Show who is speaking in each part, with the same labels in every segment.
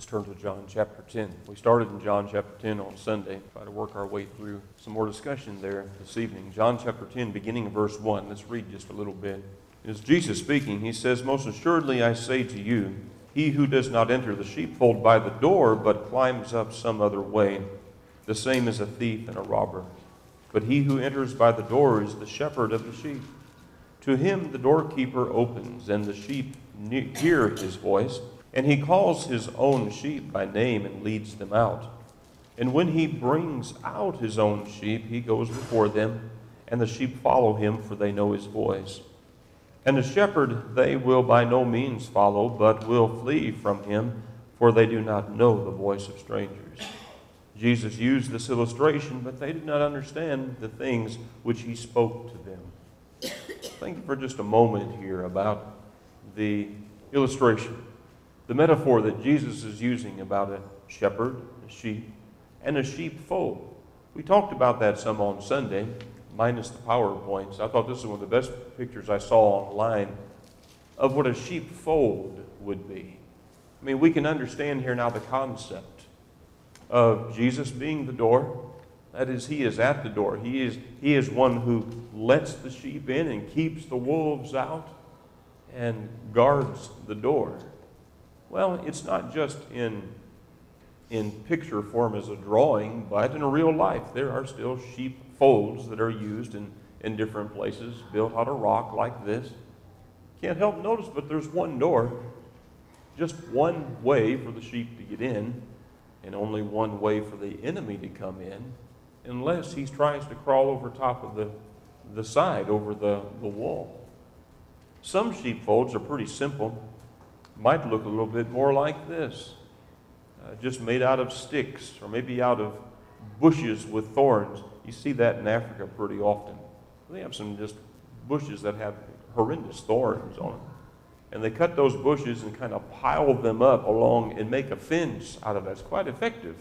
Speaker 1: Let's turn to John chapter 10. We started in John chapter 10 on Sunday. Try to work our way through some more discussion there this evening. John chapter 10, beginning of verse 1. Let's read just a little bit. It's Jesus speaking. He says, "Most assuredly I say to you, he who does not enter the sheepfold by the door, but climbs up some other way, the same is a thief and a robber. But he who enters by the door is the shepherd of the sheep. To him the doorkeeper opens, and the sheep hear his voice. And he calls his own sheep by name and leads them out. And when he brings out his own sheep, he goes before them, and the sheep follow him, for they know his voice. And the shepherd they will by no means follow, but will flee from him, for they do not know the voice of strangers." Jesus used this illustration, but they did not understand the things which he spoke to them. Think for just a moment here about the illustration. The metaphor that Jesus is using about a shepherd, a sheep, and a sheepfold. We talked about that some on Sunday, minus the PowerPoints. I thought this was one of the best pictures I saw online of what a sheepfold would be. I mean, we can understand here now the concept of Jesus being the door. That is, he is at the door. He is one who lets the sheep in and keeps the wolves out and guards the door. Well, it's not just in picture form as a drawing, but in real life. There are still sheepfolds that are used in different places, built out of rock like this. Can't help notice, but there's one door, just one way for the sheep to get in, and only one way for the enemy to come in, unless he tries to crawl over top of the side, over the wall. Some sheepfolds are pretty simple. Might look a little bit more like this, just made out of sticks or maybe out of bushes with thorns. You see that in Africa pretty often. They have some just bushes that have horrendous thorns on them. And they cut those bushes and kind of pile them up along and make a fence out of that. It's quite effective.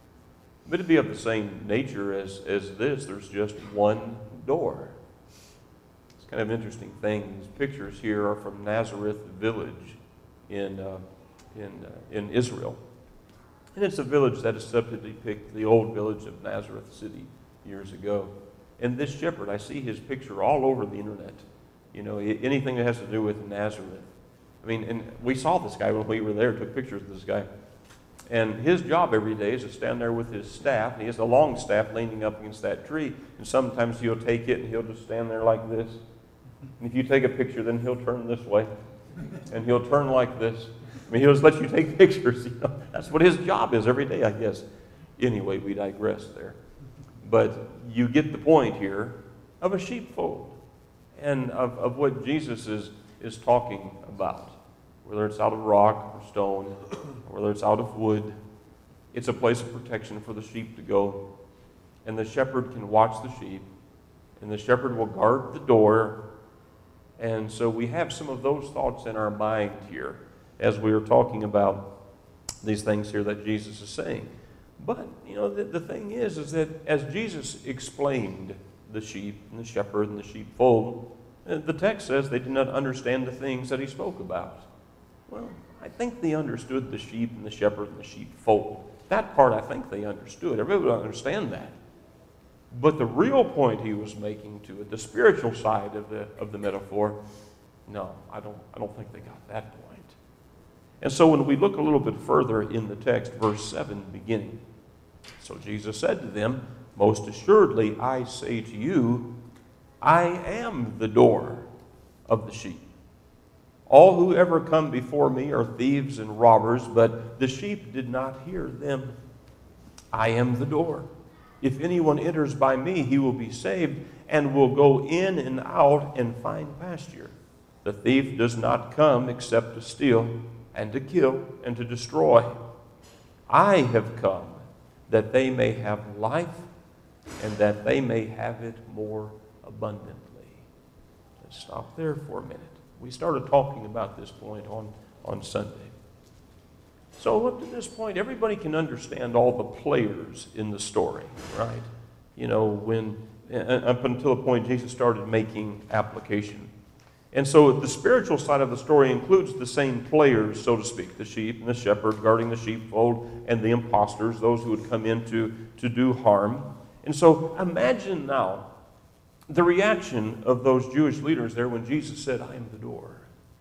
Speaker 1: But it'd be of the same nature as this. There's just one door. It's kind of an interesting thing. These pictures here are from Nazareth Village in Israel. And it's a village that is said to depict the old village of Nazareth City years ago. And this shepherd, I see his picture all over the internet. You know, anything that has to do with Nazareth. I mean, and we saw this guy when we were there, took pictures of this guy. And his job every day is to stand there with his staff. And he has a long staff leaning up against that tree. And sometimes he'll take it and he'll just stand there like this. And if you take a picture, then he'll turn this way. And he'll turn like this. I mean, he'll just let you take pictures. You know? That's what his job is every day, I guess. Anyway, we digress there. But you get the point here of a sheepfold and of what Jesus is talking about. Whether it's out of rock or stone, or whether it's out of wood, it's a place of protection for the sheep to go. And the shepherd can watch the sheep, and the shepherd will guard the door. And so we have some of those thoughts in our mind here as we are talking about these things here that Jesus is saying. But, you know, the thing is that as Jesus explained the sheep and the shepherd and the sheepfold, the text says they did not understand the things that he spoke about. Well, I think they understood the sheep and the shepherd and the sheepfold. That part I think they understood. Everybody would understand that. But the real point he was making to it, the spiritual side of the metaphor, no, I don't think they got that point. And so when we look a little bit further in the text, verse 7 beginning, so Jesus said to them, "Most assuredly I say to you, I am the door of the sheep. All who ever come before me are thieves and robbers, but the sheep did not hear them. I am the door. If anyone enters by me, he will be saved and will go in and out and find pasture. The thief does not come except to steal and to kill and to destroy. I have come that they may have life and that they may have it more abundantly." Let's stop there for a minute. We started talking about this point on Sunday. So up to this point, everybody can understand all the players in the story, right? You know, when up until the point Jesus started making application. And so the spiritual side of the story includes the same players, so to speak, the sheep and the shepherd guarding the sheepfold, and the impostors, those who would come in to do harm. And so imagine now the reaction of those Jewish leaders there when Jesus said, "I am the door."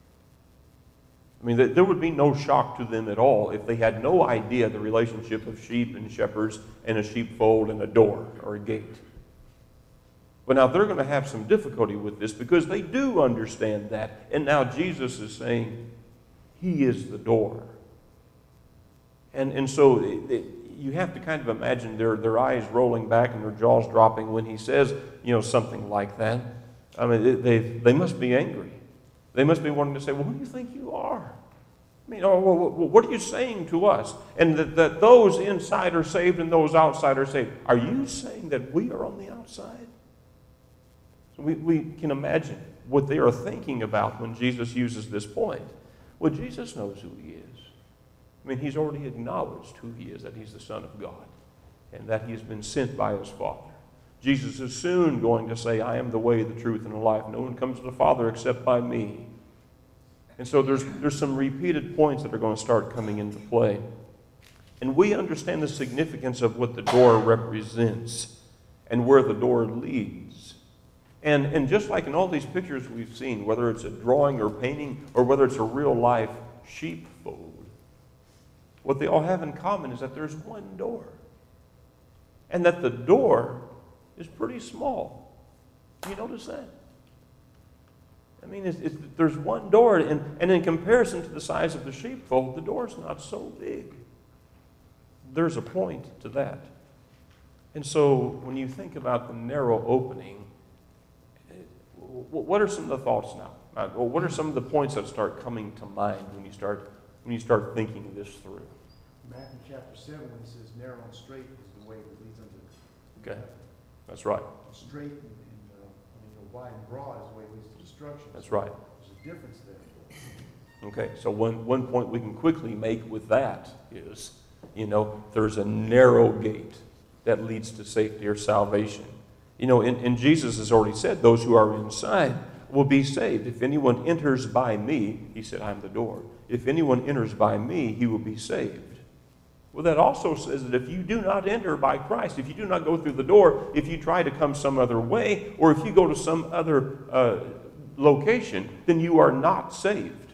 Speaker 1: I mean, there would be no shock to them at all if they had no idea the relationship of sheep and shepherds and a sheepfold and a door or a gate. But now they're going to have some difficulty with this because they do understand that. And now Jesus is saying, He is the door. And so you have to kind of imagine their eyes rolling back and their jaws dropping when He says, something like that. I mean, they must be angry. They must be wanting to say, "Well, who do you think you are? I mean, what are you saying to us?" And that those inside are saved and those outside are saved. Are you saying that we are on the outside? So we can imagine what they are thinking about when Jesus uses this point. Well, Jesus knows who He is. I mean, He's already acknowledged who He is, that He's the Son of God, and that He has been sent by His Father. Jesus is soon going to say, "I am the way, the truth, and the life. No one comes to the Father except by me." And so there's some repeated points that are going to start coming into play. And we understand the significance of what the door represents and where the door leads. And just like in all these pictures we've seen, whether it's a drawing or painting or whether it's a real-life sheepfold, what they all have in common is that there's one door. And that the door is pretty small. Do you notice that? I mean, there's one door, and in comparison to the size of the sheepfold, the door's not so big. There's a point to that. And so when you think about the narrow opening, what are some of the thoughts now? What are some of the points that start coming to mind when you start thinking this through?
Speaker 2: Matthew chapter 7, when He says, "Narrow and straight is the way that leads unto
Speaker 1: Okay, that's right.
Speaker 2: straight and wide and broad is the way that leads to destruction."
Speaker 1: That's right.
Speaker 2: There's a difference there.
Speaker 1: Okay, so one point we can quickly make with that is, there's a narrow gate that leads to safety or salvation. And Jesus has already said those who are inside will be saved. If anyone enters by me, He said, "I'm the door. If anyone enters by me, he will be saved." Well, that also says that if you do not enter by Christ, if you do not go through the door, if you try to come some other way, or if you go to some other location, then you are not saved.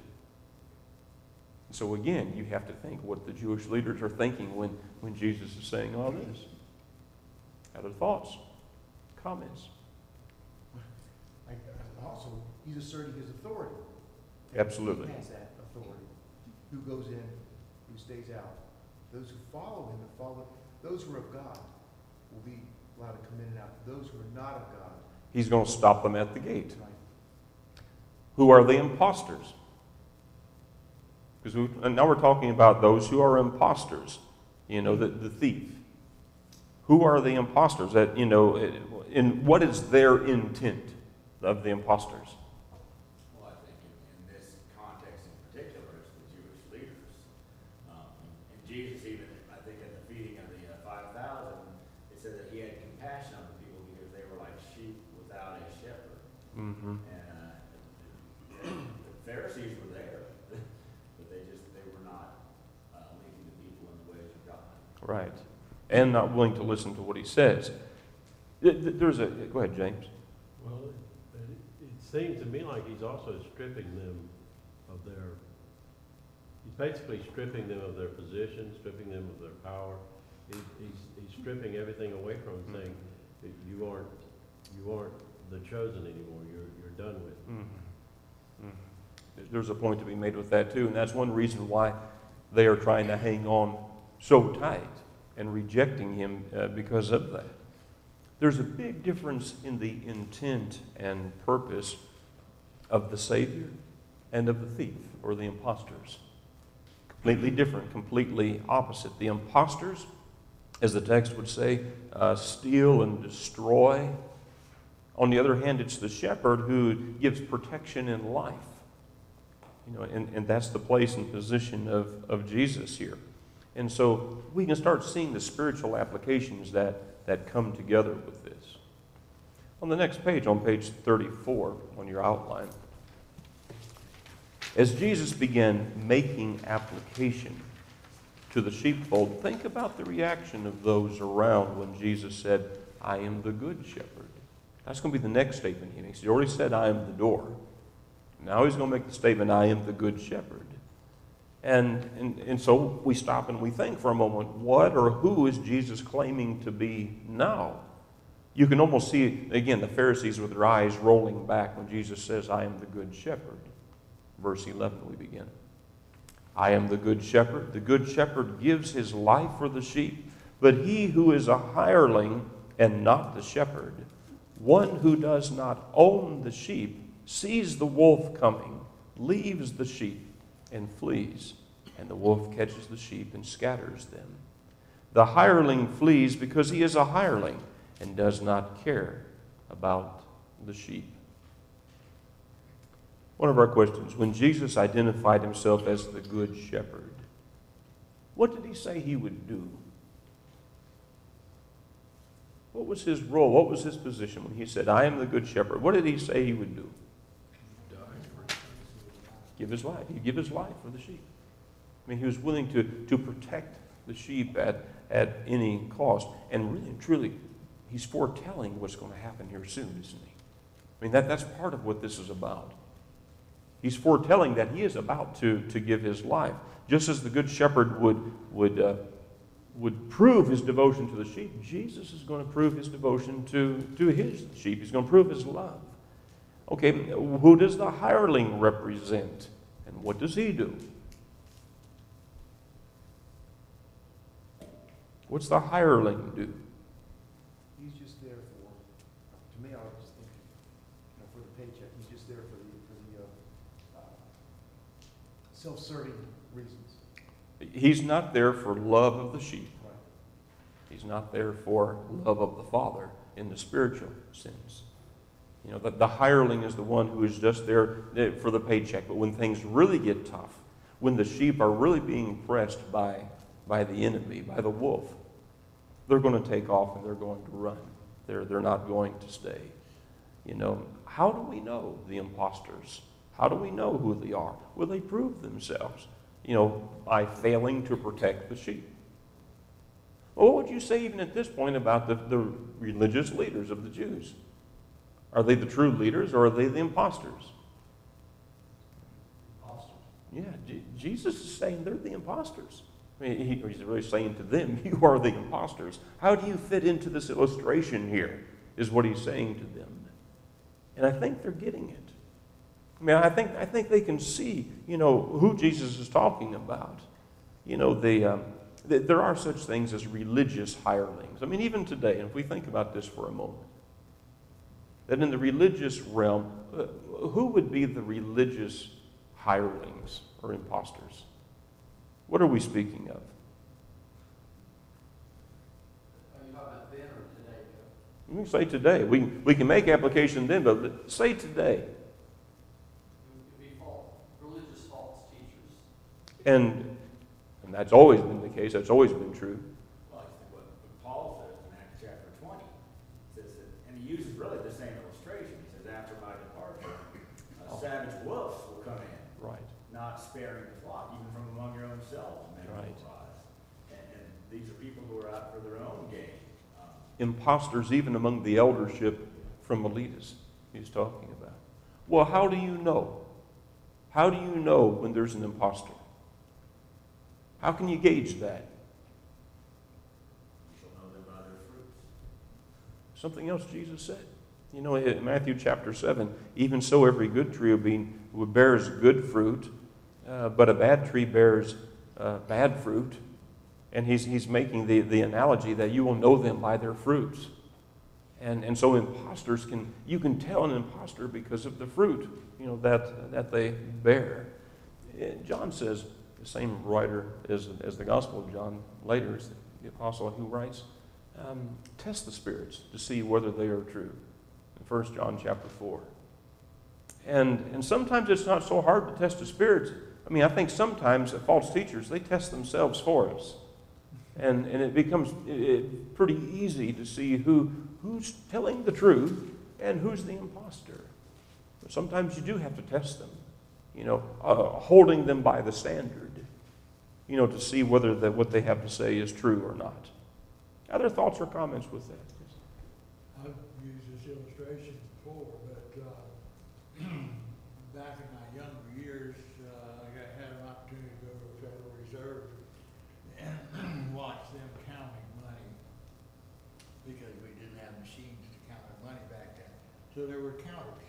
Speaker 1: So again, you have to think what the Jewish leaders are thinking when Jesus is saying all this. Other thoughts? Comments?
Speaker 2: Also, He's asserting His authority.
Speaker 1: Absolutely.
Speaker 2: He has that authority. Who goes in, who stays out. Those who follow Him those who are of God will be allowed to come in and out. Those who are not of God,
Speaker 1: He's going to stop them at the gate.
Speaker 2: right?
Speaker 1: Who are the imposters? And now we're talking about those who are imposters. The thief. Who are the imposters? And what is their intent of the imposters?
Speaker 3: Well, I think in this context in particular, it's the Jewish leaders. And Jesus even, I think at the feeding of the 5,000, it said that He had compassion on the people because they were like sheep without a shepherd.
Speaker 1: Mm-hmm.
Speaker 3: And the Pharisees were there, but they were not leading the people in the ways of God.
Speaker 1: Right. And not willing to listen to what He says. Go ahead, James.
Speaker 4: Well, it seems to me like He's also stripping them of He's basically stripping them of their position, stripping them of their power. He's stripping everything away from them, saying that you aren't the chosen anymore. You're done with.
Speaker 1: Mm-hmm. Mm-hmm. There's a point to be made with that too, and that's one reason why they are trying to hang on so tight and rejecting Him because of that. There's a big difference in the intent and purpose of the Savior and of the thief or the imposters. Completely different, completely opposite. The imposters, as the text would say, steal and destroy. On the other hand, it's the shepherd who gives protection in life. And that's the place and position of Jesus here. And so we can start seeing the spiritual applications that come together with this. On the next page, on page 34 on your outline, As Jesus began making application to the sheepfold, think about the reaction of those around when Jesus said, I am the good shepherd. That's going to be the next statement he makes. He already said, I am the door. Now he's going to make the statement, I am the good shepherd. And so we stop and we think for a moment, what or who is Jesus claiming to be now? You can almost see, again, the Pharisees with their eyes rolling back when Jesus says, I am the good shepherd. Verse 11, we begin. I am the good shepherd. The good shepherd gives his life for the sheep. But he who is a hireling and not the shepherd, one who does not own the sheep, sees the wolf coming, leaves the sheep, and flees. And the wolf catches the sheep and scatters them. The hireling flees because he is a hireling and does not care about the sheep. One of our questions, when Jesus identified himself as the good shepherd, what did he say he would do? What was his role? What was his position when he said, I am the good shepherd? What did he say he would do? Give his life. He'd give his life for the sheep. I mean, he was willing to protect the sheep at any cost. And really and truly, he's foretelling what's going to happen here soon, isn't he? I mean, that's part of what this is about. He's foretelling that he is about to give his life. Just as the good shepherd would prove his devotion to the sheep, Jesus is going to prove his devotion to his sheep. He's going to prove his love. Okay, who does the hireling represent? And what does he do? What's the hireling do?
Speaker 2: He's just there for, to me, I was just thinking, for the paycheck. He's just there for the self-serving reasons.
Speaker 1: He's not there for love of the sheep.
Speaker 2: Right.
Speaker 1: He's not there for love of the Father in the spiritual sense. You know, the hireling is the one who is just there for the paycheck. But when things really get tough, when the sheep are really being pressed by the enemy, by the wolf, they're going to take off and they're going to run. They're not going to stay. You know, how do we know the imposters? How do we know who they are? Well, they prove themselves, by failing to protect the sheep. Well, what would you say even at this point about the religious leaders of the Jews? Are they the true leaders or are they the imposters?
Speaker 3: Imposters.
Speaker 1: Yeah, Jesus is saying they're the imposters. I mean, he's really saying to them, you are the imposters. How do you fit into this illustration here, is what he's saying to them. And I think they're getting it. I mean, I think they can see, who Jesus is talking about. There are such things as religious hirelings. I mean, even today, and if we think about this for a moment, that in the religious realm, who would be the religious hirelings or imposters? What are we speaking of?
Speaker 5: Are you talking about then or today, Joe?
Speaker 1: We can say today. We can make application then, but say today.
Speaker 5: It would be religious false teachers.
Speaker 1: And that's always been the case. That's always been true.
Speaker 3: Well, I think what Paul says in Acts chapter 20, says that, and he uses really the same illustration. He says, after my departure, savage wolves will come in,
Speaker 1: Right.
Speaker 3: not sparing the flock, even from among your own selves, and make
Speaker 1: Right.
Speaker 3: no rise. And these are people who are out for their own gain.
Speaker 1: Imposters even among the eldership from Miletus he's talking about. Well, how do you know? How do you know when there's an impostor? How can you gauge that?
Speaker 3: You shall know them by their fruits.
Speaker 1: Something else Jesus said. In Matthew chapter 7, even so every good tree bears good fruit, but a bad tree bears bad fruit. And he's making the analogy that you will know them by their fruits. And so imposters you can tell an impostor because of the fruit, that they bear. John says, the same writer as the Gospel of John later is the apostle who writes, test the spirits to see whether they are true. In 1 John chapter 4. And sometimes it's not so hard to test the spirits. I mean, I think sometimes false teachers, they test themselves for us. And it becomes pretty easy to see who's telling the truth and who's the imposter. But sometimes you do have to test them. holding them by the standard, to see whether what they have to say is true or not. Other thoughts or comments with that?
Speaker 6: I've used this illustration before, but back in my younger years, I had an opportunity to go to the Federal Reserve and watch them counting money because we didn't have machines to count our money back then. So there were counters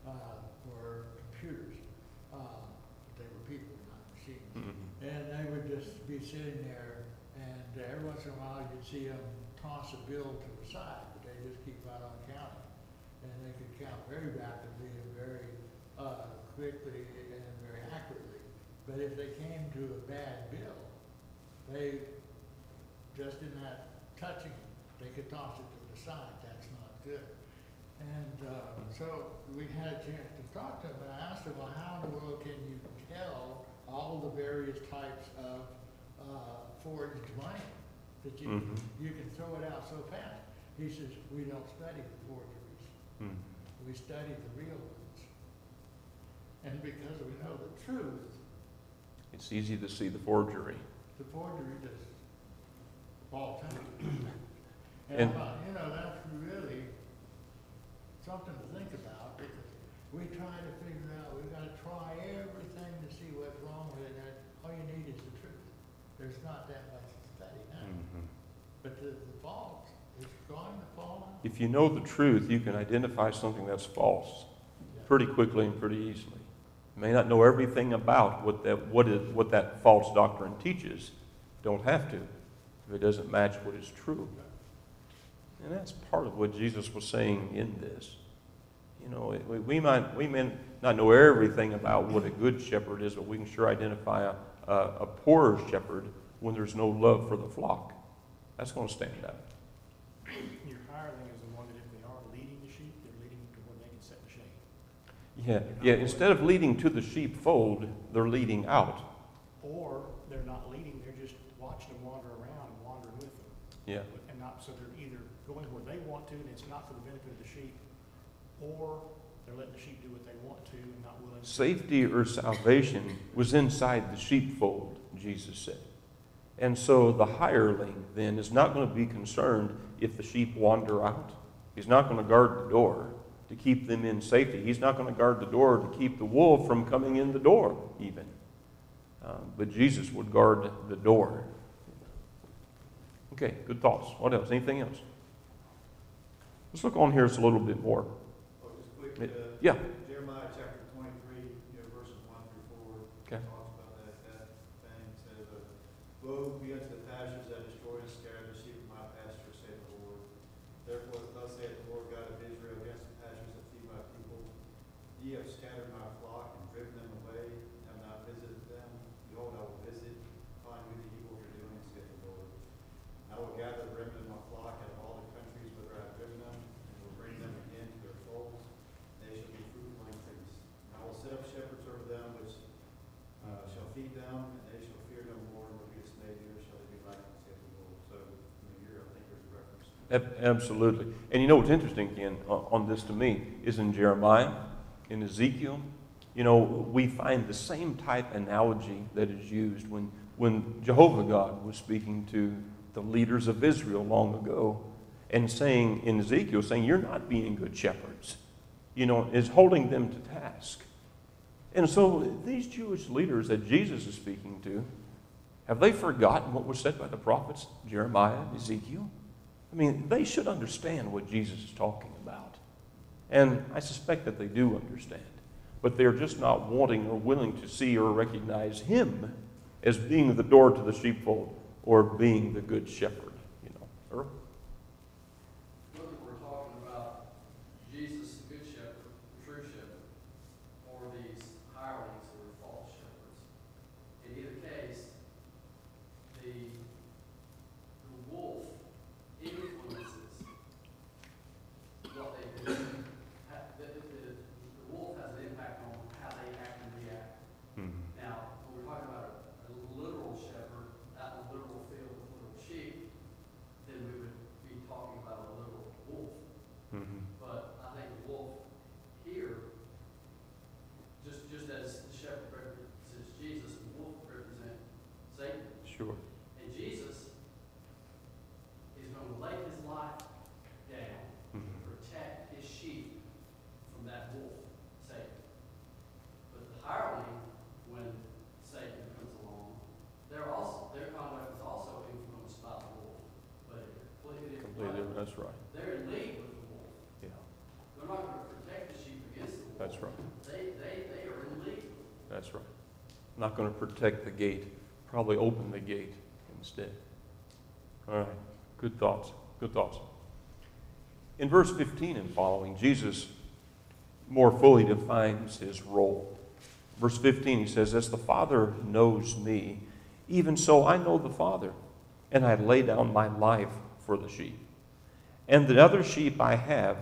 Speaker 6: for computers. They were people, not machines.
Speaker 1: Mm-hmm.
Speaker 6: And they would just be sitting there, and every once in a while you'd see them toss a bill to the side, but they just keep right on counting. And they could count very rapidly and very quickly and very accurately. But if they came to a bad bill, they, just in that touching, they could toss it to the side. That's not good. And so we had a chance to talk to them, and I asked them, well, how in the world can you tell all the various types of forged money that you can throw it out so fast? He says, we don't study the forgeries. We study the real ones. And because we know the truth,
Speaker 1: It's easy to see the forgery.
Speaker 6: the forgery just falls out.
Speaker 1: And-
Speaker 6: That's really something to think about, because we try to figure out, we've got to try everything to see what's wrong with it, and all you need is the truth. There's not that much to study now. But the fault is going to fall out.
Speaker 1: If you know the truth, you can identify something that's false pretty quickly and pretty easily. You may not know everything about what that false doctrine teaches. Don't have to if it doesn't match what is true. And that's part of what Jesus was saying in this. We may not know everything about what a good shepherd is, but we can sure identify a poorer shepherd when there's no love for the flock. That's going to stand out.
Speaker 7: Your hireling is the one that if they are leading the sheep, they're leading to where they can set the shade.
Speaker 1: Yeah. Instead of leading to the sheepfold, they're leading out.
Speaker 7: Or they're not leading, they're just watching them wander around and wandering with them.
Speaker 1: Yeah.
Speaker 7: And not, so they're either going where they want to and it's not for the benefit of the sheep, or they're letting the sheep do what they want to and not willing to.
Speaker 1: Safety or salvation was inside the sheepfold, Jesus said. And so the hireling then is not going to be concerned if the sheep wander out. He's not going to guard the door to keep them in safety. He's not going to guard the door to keep the wolf from coming in the door even. But Jesus would guard the door. Okay, good thoughts. What else? Anything else? Let's look on here just a little bit more.
Speaker 2: Oh, just quick,
Speaker 1: Yeah.
Speaker 2: Jeremiah chapter 23, verses 1 through 4.
Speaker 1: Okay.
Speaker 2: Talks about that thing. It says, woe be unto the pastures that destroy and scatter the sheep of my pasture, saith the Lord. Therefore, thus saith the Lord God of Israel against the pastures that feed my people. Ye have scattered my flock and driven them away, and have not visited them. Behold, I will visit, find you the evil you're doing, saith the Lord. I will gather the remnant of my flock out of all the countries whither I have driven them, and will bring them again to their folds. They shall be fruitful and increase. And I will set up shepherds over them, which shall feed them, and they shall fear no more, nor be dismayed, neither shall they be likened, saith the Lord. So, here I think there's a reference.
Speaker 1: Absolutely. And what's interesting, Ken, on this to me, is in Jeremiah, in Ezekiel, we find the same type analogy that is used when Jehovah God was speaking to the leaders of Israel long ago and saying, in Ezekiel, saying, you're not being good shepherds, is holding them to task. And so these Jewish leaders that Jesus is speaking to, have they forgotten what was said by the prophets, Jeremiah and Ezekiel? I mean, they should understand what Jesus is talking about. And I suspect that they do understand. But they're just not wanting or willing to see or recognize him as being the door to the sheepfold or being the good shepherd. Earl?
Speaker 5: Whether we're talking about Jesus, the good shepherd, the true shepherd, or these hirelings who are false shepherds, in either case, the wolf influences what they do. The wolf has an impact on how they act and react. Now, when we're talking about a literal shepherd out in the literal field with little sheep, then we would
Speaker 1: That's right.
Speaker 5: They're in league with the wolf.
Speaker 1: Yeah,
Speaker 5: They're not gonna protect the sheep against the wolf.
Speaker 1: that's right.
Speaker 5: They are in league.
Speaker 1: That's right. Not going to protect the gate, probably open the gate instead. All right, good thoughts, good thoughts. In verse 15 and following, Jesus more fully defines his role. Verse 15, he says, "As the Father knows me, even so I know the Father, and I lay down my life for the sheep. And the other sheep I have,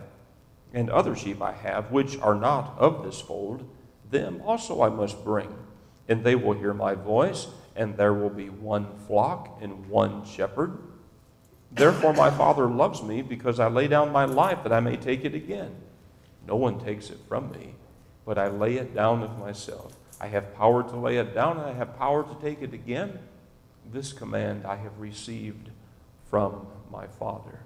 Speaker 1: which are not of this fold, them also I must bring, and they will hear my voice, and there will be one flock and one shepherd. Therefore my Father loves me, because I lay down my life that I may take it again. No one takes it from me, but I lay it down of myself. I have power to lay it down, and I have power to take it again. This command I have received from my Father."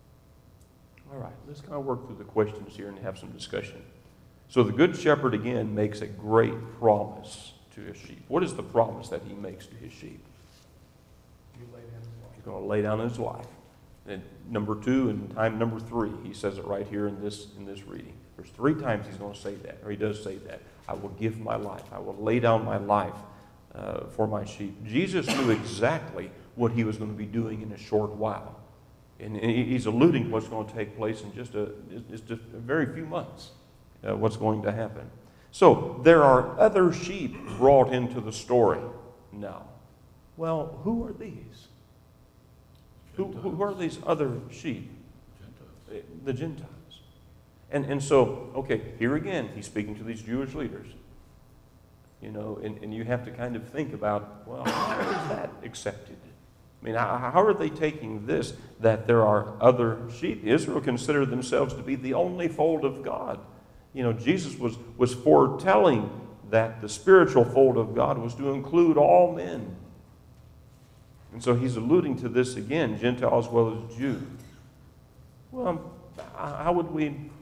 Speaker 1: All right, let's kind of work through the questions here and have some discussion. So the Good Shepherd, again, makes a great promise to his sheep. What is the promise that he makes to his sheep?
Speaker 7: You lay down his life.
Speaker 1: He's going to lay down his life. And number 2 and time number 3, he says it right here in this reading. There's 3 times he's going to say that, or he does say that. I will give my life. I will lay down my life for my sheep. Jesus knew exactly what he was going to be doing in a short while. And he's alluding to what's going to take place in just a very few months, what's going to happen. So there are other sheep brought into the story now. Well, who are these? Who are these other sheep? Gentiles. The Gentiles. And so, okay, here again, he's speaking to these Jewish leaders. You know, and you have to kind of think about, well, how is that accepted? I mean, how are they taking this, that there are other sheep? Israel considered themselves to be the only fold of God. You know, Jesus was foretelling that the spiritual fold of God was to include all men. And so he's alluding to this again, Gentile as well as Jew. Well, how would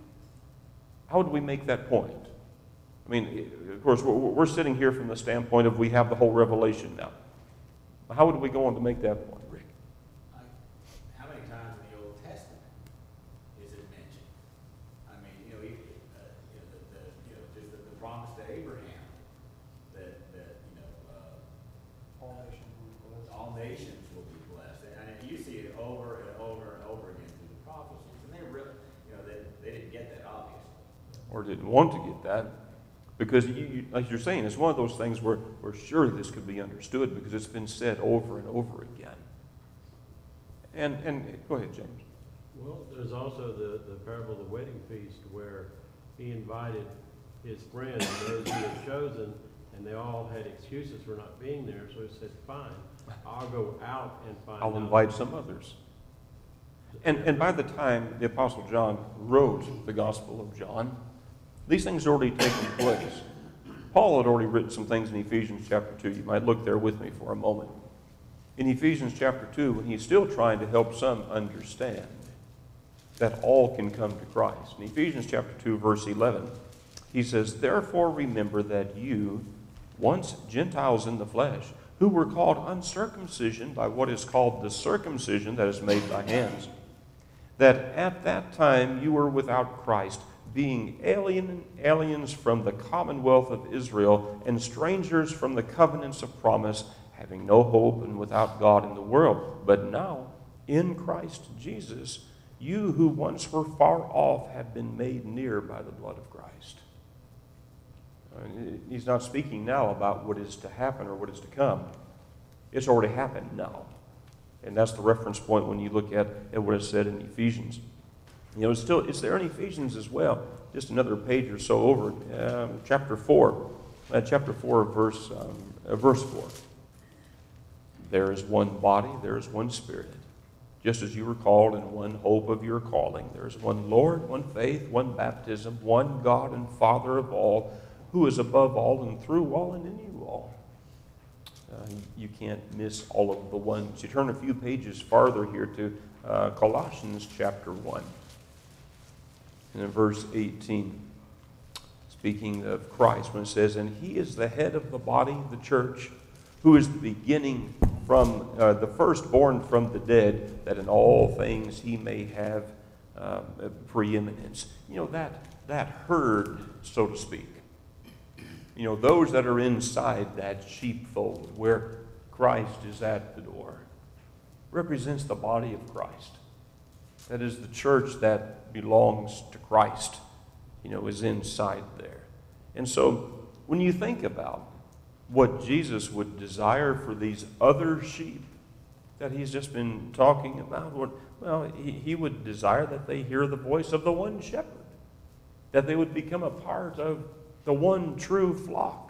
Speaker 1: we make that point? I mean, of course, we're sitting here from the standpoint of we have the whole revelation now. How would we go on to make that point, Rick?
Speaker 3: How many times in the Old Testament is it mentioned? I mean, just the promise to Abraham that all nations will be blessed. And you see it over and over and over again through the prophecies. And they really, they didn't get that, obviously.
Speaker 1: Or didn't want to get that? Because, like you're saying, it's one of those things where sure this could be understood because it's been said over and over again. And go ahead, James.
Speaker 4: Well, there's also the parable of the wedding feast where he invited his friends, those he had chosen, and they all had excuses for not being there. So he said, fine, I'll go out and find
Speaker 1: I'll
Speaker 4: out.
Speaker 1: invite some others. And by the time the Apostle John wrote the Gospel of John, these things had already taken place. Paul had already written some things in Ephesians chapter 2. You might look there with me for a moment. In Ephesians chapter 2, when he's still trying to help some understand that all can come to Christ. In Ephesians chapter 2, verse 11, he says, "Therefore remember that you, once Gentiles in the flesh, who were called uncircumcision by what is called the circumcision that is made by hands, that at that time you were without Christ, being aliens from the commonwealth of Israel and strangers from the covenants of promise, having no hope and without God in the world. But now, in Christ Jesus, you who once were far off have been made near by the blood of Christ." He's not speaking now about what is to happen or what is to come. It's already happened now. And that's the reference point when you look at what is said in Ephesians. It's there in Ephesians as well, just another page or so over, chapter 4, verse 4. "There is one body, there is one Spirit, just as you were called in one hope of your calling. There is one Lord, one faith, one baptism, one God and Father of all, who is above all and through all and in you all." You can't miss all of the ones. You turn a few pages farther here to Colossians chapter 1. And in verse 18, speaking of Christ, when it says, "And he is the head of the body, the church, who is the beginning from the firstborn from the dead, that in all things he may have preeminence. You know, that herd, so to speak. You know, those that are inside that sheepfold where Christ is at the door represents the body of Christ. That is, the church that belongs to Christ, you know, is inside there. And so when you think about what Jesus would desire for these other sheep that he's just been talking about, well, he would desire that they hear the voice of the one shepherd, that they would become a part of the one true flock.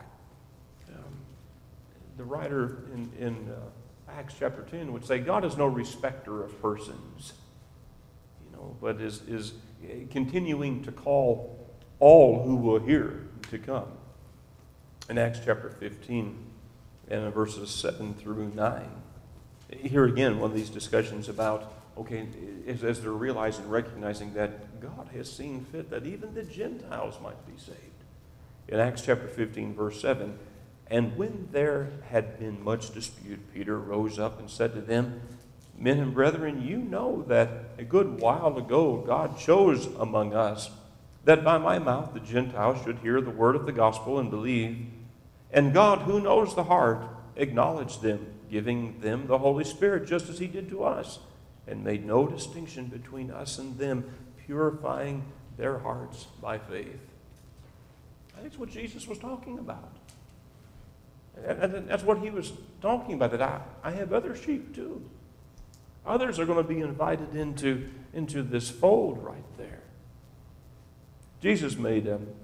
Speaker 1: The writer in Acts chapter 10 would say, God is no respecter of persons, you know, but is continuing to call all who will hear to come. In Acts chapter 15 and verses 7 through 9, here again, one of these discussions about, okay, as they're realizing, recognizing that God has seen fit that even the Gentiles might be saved. In Acts chapter 15, verse 7, and when there had been much dispute, Peter rose up and said to them, Men and brethren, you know that a good while ago God chose among us that by my mouth the Gentiles should hear the word of the gospel and believe. And God, who knows the heart, acknowledged them, giving them the Holy Spirit just as he did to us, and made no distinction between us and them, purifying their hearts by faith. I think that's what Jesus was talking about. And that's what he was talking about, that I have other sheep too. Others are going to be invited into this fold right there. Jesus made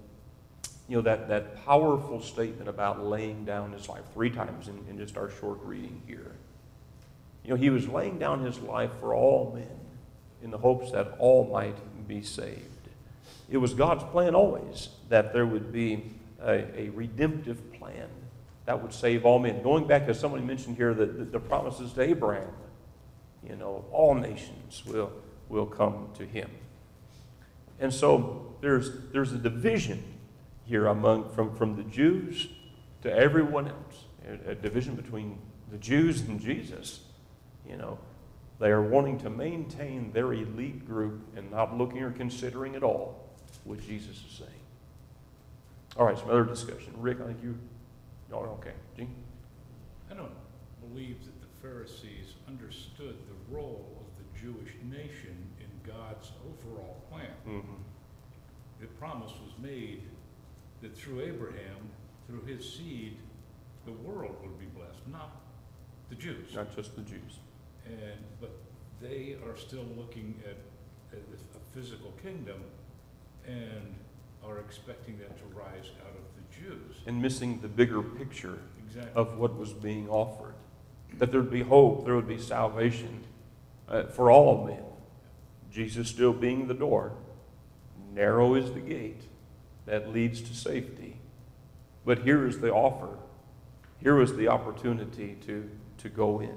Speaker 1: that powerful statement about laying down his life 3 times in just our short reading here. You know, he was laying down his life for all men in the hopes that all might be saved. It was God's plan always that there would be a redemptive plan that would save all men. Going back, as somebody mentioned here, the promises to Abraham, you know, all nations will come to him. And so there's a division here from the Jews to everyone else, a division between the Jews and Jesus. You know, they are wanting to maintain their elite group and not looking or considering at all what Jesus is saying. All right, some other discussion. Rick, I think you... Oh, okay. Gene?
Speaker 8: I don't believe that the Pharisees understood the role of the Jewish nation in God's overall plan.
Speaker 1: Mm-hmm.
Speaker 8: The promise was made that through Abraham, through his seed, the world would be blessed, not the Jews.
Speaker 1: Not just the Jews.
Speaker 8: But they are still looking at a physical kingdom and are expecting that to rise out of the Jews.
Speaker 1: And missing the bigger picture
Speaker 8: Exactly.
Speaker 1: of what was being offered. That there would be hope, there would be salvation for all men. Jesus still being the door. Narrow is the gate that leads to safety. But here is the offer. Here was the opportunity to go in.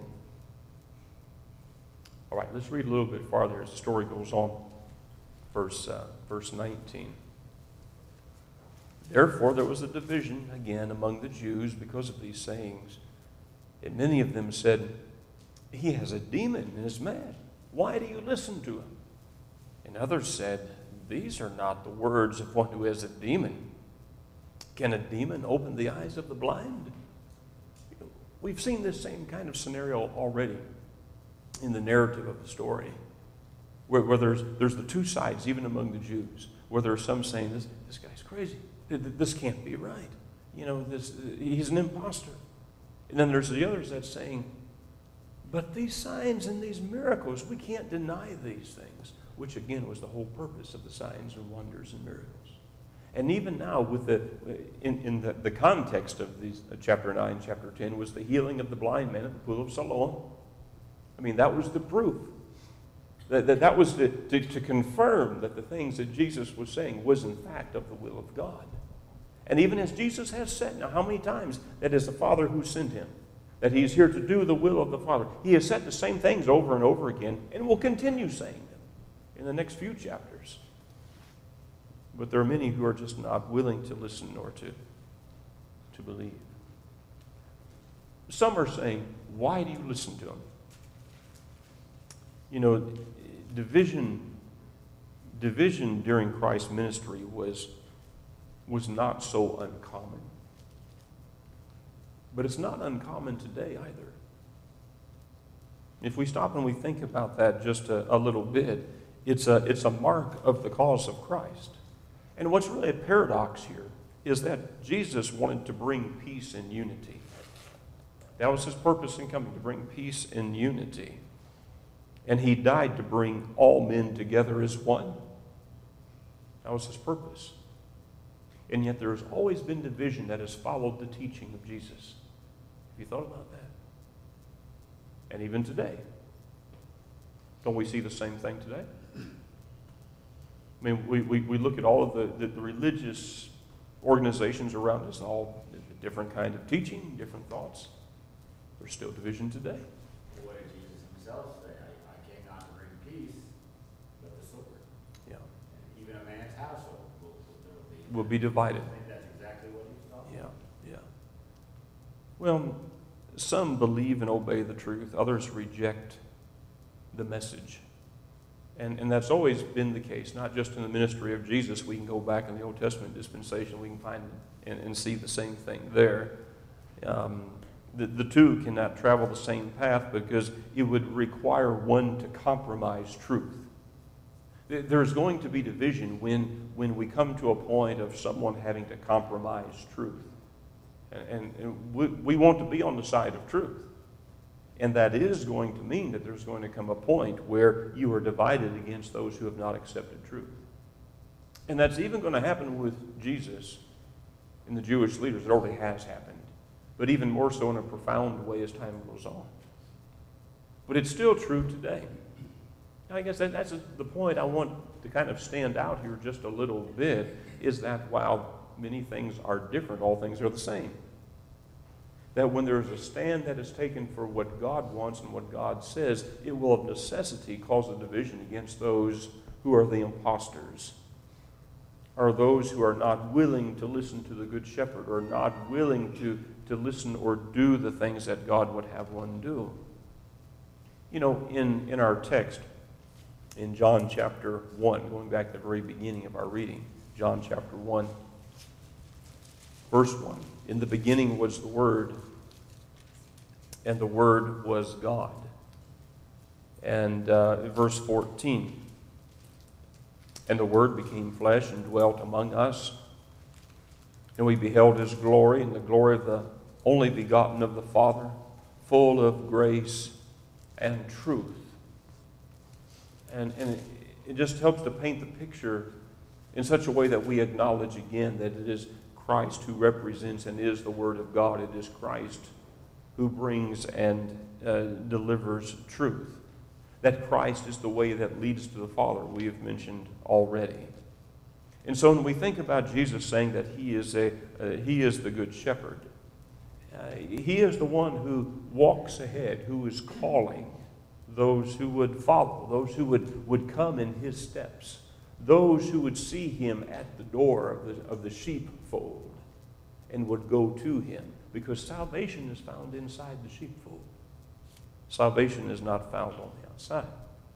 Speaker 1: All right, let's read a little bit farther as the story goes on. Verse 19. Therefore there was a division again among the Jews because of these sayings. And many of them said, He has a demon and is mad. Why do you listen to him? And others said, These are not the words of one who has a demon. Can a demon open the eyes of the blind? We've seen this same kind of scenario already in the narrative of the story, where there's the two sides, even among the Jews, where there are some saying, this guy's crazy. This can't be right. You know, he's an imposter. And then there's the others that's saying, but these signs and these miracles, we can't deny these things, which again was the whole purpose of the signs and wonders and miracles. And even now, with in the context of these chapter 9, chapter 10, was the healing of the blind man at the pool of Siloam. I mean, that was the proof. That was to confirm that the things that Jesus was saying was in fact of the will of God. And even as Jesus has said, now how many times that is the Father who sent him, that he is here to do the will of the Father. He has said the same things over and over again and will continue saying them in the next few chapters. But there are many who are just not willing to listen or to believe. Some are saying, why do you listen to him? You know, division during Christ's ministry was not so uncommon. But it's not uncommon today either. If we stop and we think about that just a little bit, it's a mark of the cause of Christ. And what's really a paradox here is that Jesus wanted to bring peace and unity. That was his purpose in coming, to bring peace and unity. And he died to bring all men together as one. That was his purpose. And yet there has always been division that has followed the teaching of Jesus. Have you thought about that? And even today. Don't we see the same thing today? I mean, we look at all of the religious organizations around us, all different kind of teaching, different thoughts. There's still division today.
Speaker 3: What did Jesus himself say? I came not to bring peace, but the sword.
Speaker 1: Yeah.
Speaker 3: And even a man's household
Speaker 1: Will be divided.
Speaker 3: I think that's exactly what he was talking about.
Speaker 1: Yeah. Well, some believe and obey the truth. Others reject the message. And that's always been the case, not just in the ministry of Jesus. We can go back in the Old Testament dispensation. We can find and see the same thing there. The two cannot travel the same path because it would require one to compromise truth. There's going to be division when we come to a point of someone having to compromise truth. And we want to be on the side of truth. And that is going to mean that there's going to come a point where you are divided against those who have not accepted truth. And that's even going to happen with Jesus and the Jewish leaders. It already has happened. But even more so in a profound way as time goes on. But it's still true today. I guess that's the point I want to kind of stand out here just a little bit, is that while many things are different, all things are the same. That when there's a stand that is taken for what God wants and what God says, it will of necessity cause a division against those who are the imposters, or those who are not willing to listen to the Good Shepherd, or not willing to listen or do the things that God would have one do. You know, in our text, in John chapter 1, going back to the very beginning of our reading, John chapter 1, verse 1, in the beginning was the Word, and the Word was God. And verse 14, and the Word became flesh and dwelt among us, and we beheld his glory, and the glory of the only begotten of the Father, full of grace and truth. And it just helps to paint the picture in such a way that we acknowledge again that it is Christ who represents and is the Word of God. It is Christ who brings and delivers truth. That Christ is the way that leads to the Father, we have mentioned already. And so when we think about Jesus saying that he is the Good Shepherd, he is the one who walks ahead, who is calling those who would follow, those who would come in his steps, those who would see him at the door of the sheepfold and would go to him, because salvation is found inside the sheepfold. Salvation is not found on the outside.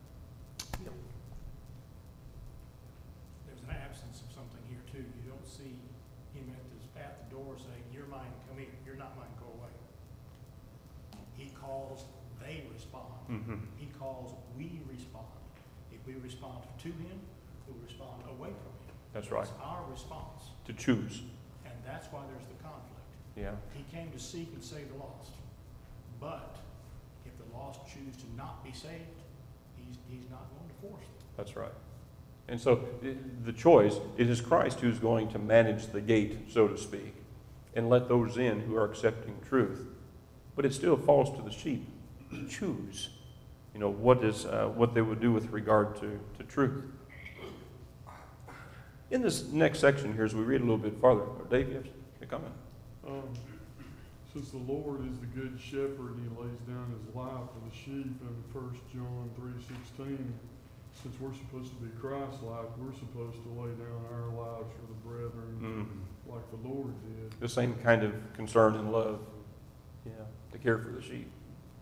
Speaker 7: There's an absence of something here too. You don't see him at the door saying, "You're mine, come here. You're not mine, go away." He calls, they respond.
Speaker 1: Mm-hmm.
Speaker 7: He calls, we respond. If we respond to him, we respond away from him.
Speaker 1: That's right.
Speaker 7: It's our response.
Speaker 1: To choose.
Speaker 7: And that's why there's the conflict.
Speaker 1: Yeah.
Speaker 7: He came to seek and save the lost. But if the lost choose to not be saved, he's not going to force them.
Speaker 1: That's right. And so the choice, it is Christ who's going to manage the gate, so to speak, and let those in who are accepting truth. But it still falls to the sheep to choose, what they would do with regard to truth. In this next section here, as we read a little bit farther, Dave, you have a comment?
Speaker 9: Since the Lord is the good shepherd, and he lays down his life for the sheep in 1 John 3:16, since we're supposed to be Christ-like, we're supposed to lay down our lives for the brethren like the Lord did.
Speaker 1: The same kind of concern and love. Yeah. to care for the sheep.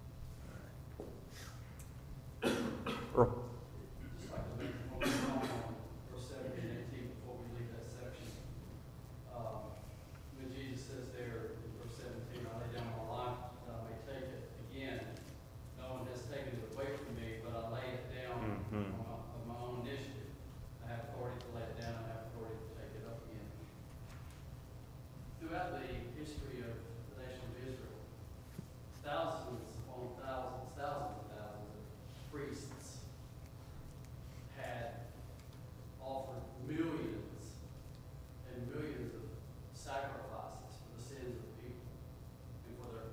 Speaker 1: Earl.
Speaker 5: Just like to make one more comment on verse 17 and 18 before we leave that section. When Jesus says there in verse 17, I lay down my life that I may take it again. No one has taken it away from me, but I lay it down of my own initiative. I have authority to lay it down, I have authority to take it up again. Throughout the history of the nation of Israel, thousands upon thousands, thousands of priests had offered millions and millions of sacrifices for the sins of the people and for their,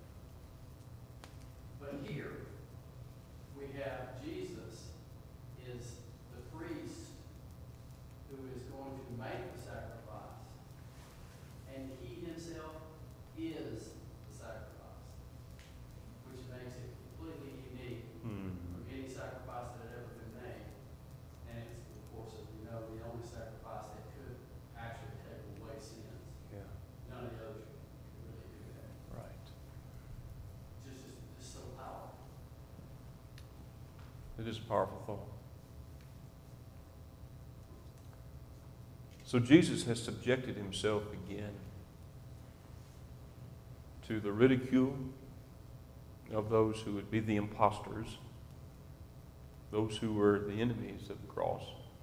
Speaker 5: But here, we have Jesus is the priest who is going to make the sacrifice, and he himself is the sacrifice, which makes it completely unique from any sacrifice that had ever been made. And it's, of course, as we know, the only sacrifice that could actually take away sins.
Speaker 1: Yeah,
Speaker 5: None of the others could really do that.
Speaker 1: right.
Speaker 5: Just so powerful.
Speaker 1: It is a powerful thought. So Jesus has subjected himself again to the ridicule of those who would be the impostors, those who were the enemies of the cross.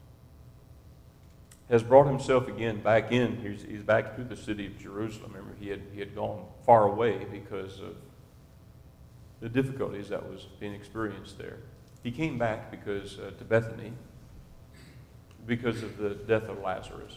Speaker 1: Has brought himself again back in. He's back to the city of Jerusalem. Remember, he had gone far away because of the difficulties that was being experienced there. He came back because to Bethany because of the death of Lazarus.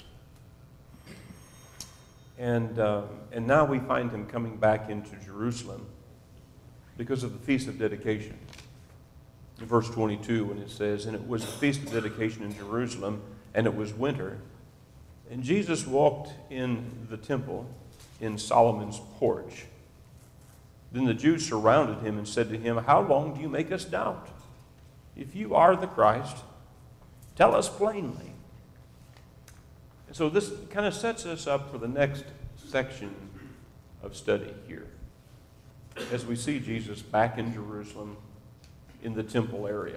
Speaker 1: And now we find him coming back into Jerusalem because of the Feast of Dedication. In verse 22, when it says, "And it was a feast of dedication in Jerusalem, and it was winter. And Jesus walked in the temple in Solomon's porch. Then the Jews surrounded him and said to him, 'How long do you make us doubt? If you are the Christ, tell us plainly.'" And so this kind of sets us up for the next section of study here, as we see Jesus back in Jerusalem in the temple area.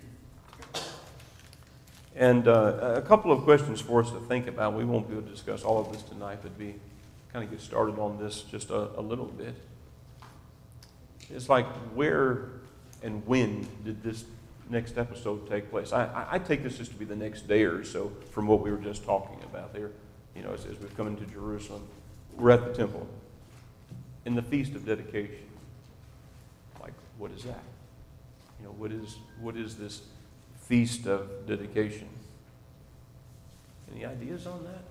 Speaker 1: And a couple of questions for us to think about. We won't be able to discuss all of this tonight, but kind of get started on this just a little bit. It's like, where and when did this next episode take place? I take this just to be the next day or so from what we were just talking about there. As we've come into Jerusalem, we're at the temple in the Feast of Dedication. Like, what is that? What is this Feast of Dedication? Any ideas on that?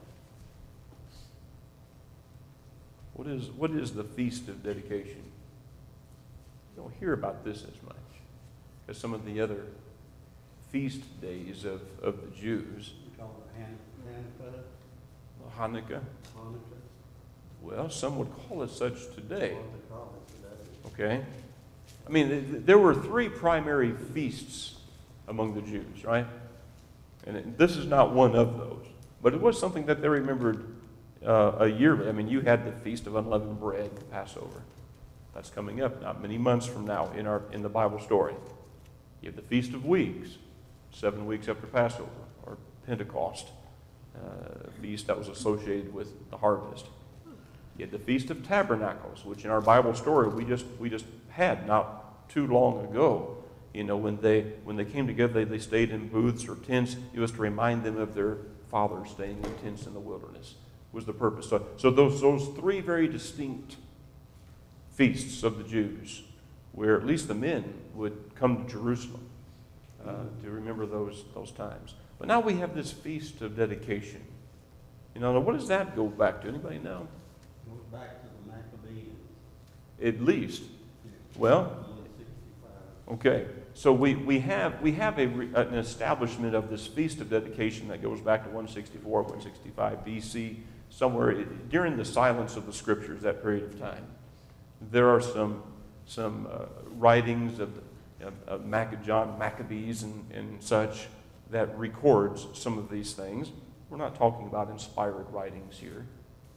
Speaker 1: What is the Feast of Dedication? You don't hear about this as much as some of the other feast days of the Jews.
Speaker 2: You call it
Speaker 1: Hanukkah.
Speaker 2: Hanukkah.
Speaker 1: Well, some would call it such today.
Speaker 2: What they call it today.
Speaker 1: Okay? I mean, there were three primary feasts among the Jews, right? And this is not one of those. But it was something that they remembered yearly. I mean, you had the Feast of Unleavened Bread, the Passover. That's coming up not many months from now in the Bible story. You have the Feast of Weeks, 7 weeks after Passover, or Pentecost, a feast that was associated with the harvest. You had the Feast of Tabernacles, which in our Bible story we just had not too long ago. When they came together, they stayed in booths or tents. It was to remind them of their fathers staying in tents in the wilderness. Was the purpose. So those three very distinct feasts of the Jews, where at least the men would come to Jerusalem to remember those times. But now we have this Feast of Dedication. What does that go back to? Anybody know?
Speaker 2: It goes back to the Maccabees.
Speaker 1: At least. Well, okay. So we have an establishment of this Feast of Dedication that goes back to 164, 165 BC, somewhere during the silence of the Scriptures, that period of time. There are some writings of John Maccabees and such that records some of these things. We're not talking about inspired writings here.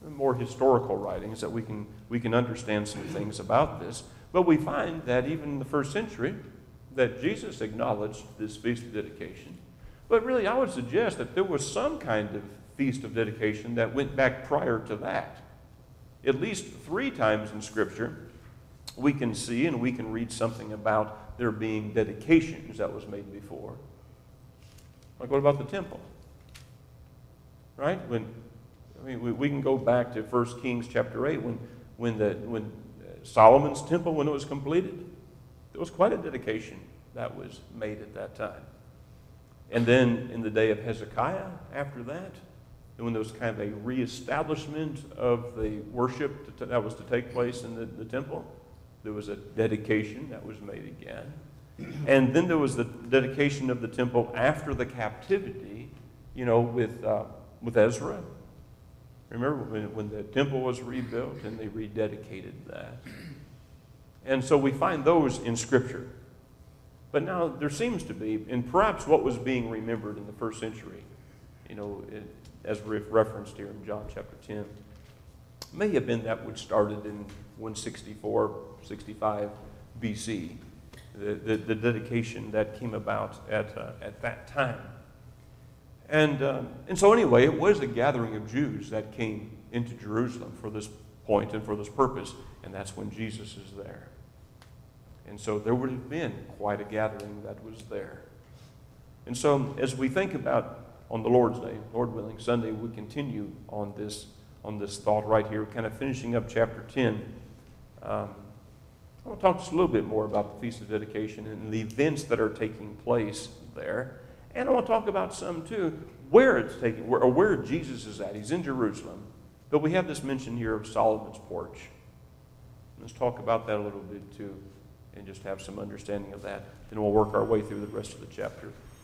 Speaker 1: more historical writings that we can understand some things about this. But we find that even in the first century, that Jesus acknowledged this feast of dedication. But really, I would suggest that there was some kind of feast of dedication that went back prior to that. At least 3 times in Scripture, we can see and we can read something about there being dedications that was made before. Like what about the temple? Right? We can go back to 1 Kings chapter 8 when Solomon's temple, when it was completed, there was quite a dedication that was made at that time. And then in the day of Hezekiah, after that, when there was kind of a reestablishment of the worship that was to take place in the temple, there was a dedication that was made again. And then there was the dedication of the temple after the captivity, with Ezra. Remember when the temple was rebuilt and they rededicated that. And so we find those in Scripture. But now there seems to be, and perhaps what was being remembered in the first century, as referenced here in John chapter 10, may have been that which started in 164, 65 BC, the dedication that came about at that time. And so anyway, it was a gathering of Jews that came into Jerusalem for this point and for this purpose, and that's when Jesus is there. And so there would have been quite a gathering that was there. And so as we think about on the Lord's Day, Lord willing, Sunday, we continue on this thought right here, kind of finishing up chapter 10. I want to talk just a little bit more about the Feast of Dedication and the events that are taking place there. And I want to talk about some, too, where it's taking, where Jesus is at. He's in Jerusalem. But we have this mention here of Solomon's porch. Let's talk about that a little bit, too, and just have some understanding of that. Then we'll work our way through the rest of the chapter.